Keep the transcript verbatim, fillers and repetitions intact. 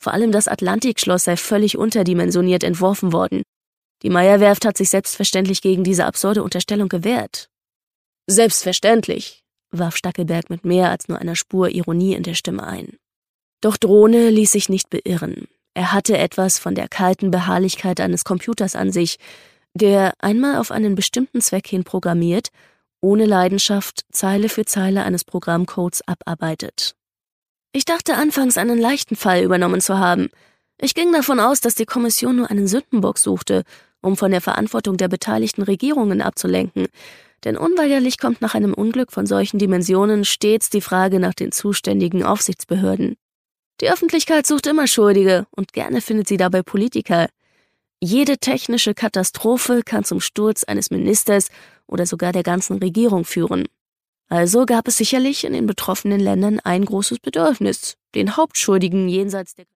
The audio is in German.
Vor allem das Atlantikschloss sei völlig unterdimensioniert entworfen worden. Die Meyer-Werft hat sich selbstverständlich gegen diese absurde Unterstellung gewehrt. »Selbstverständlich«, warf Stackelberg mit mehr als nur einer Spur Ironie in der Stimme ein. Doch Drohne ließ sich nicht beirren. Er hatte etwas von der kalten Beharrlichkeit eines Computers an sich, der, einmal auf einen bestimmten Zweck hin programmiert, ohne Leidenschaft Zeile für Zeile eines Programmcodes abarbeitet. »Ich dachte anfangs, einen leichten Fall übernommen zu haben. Ich ging davon aus, dass die Kommission nur einen Sündenbock suchte, um von der Verantwortung der beteiligten Regierungen abzulenken. Denn unweigerlich kommt nach einem Unglück von solchen Dimensionen stets die Frage nach den zuständigen Aufsichtsbehörden. Die Öffentlichkeit sucht immer Schuldige und gerne findet sie dabei Politiker. Jede technische Katastrophe kann zum Sturz eines Ministers oder sogar der ganzen Regierung führen. Also gab es sicherlich in den betroffenen Ländern ein großes Bedürfnis, den Hauptschuldigen jenseits der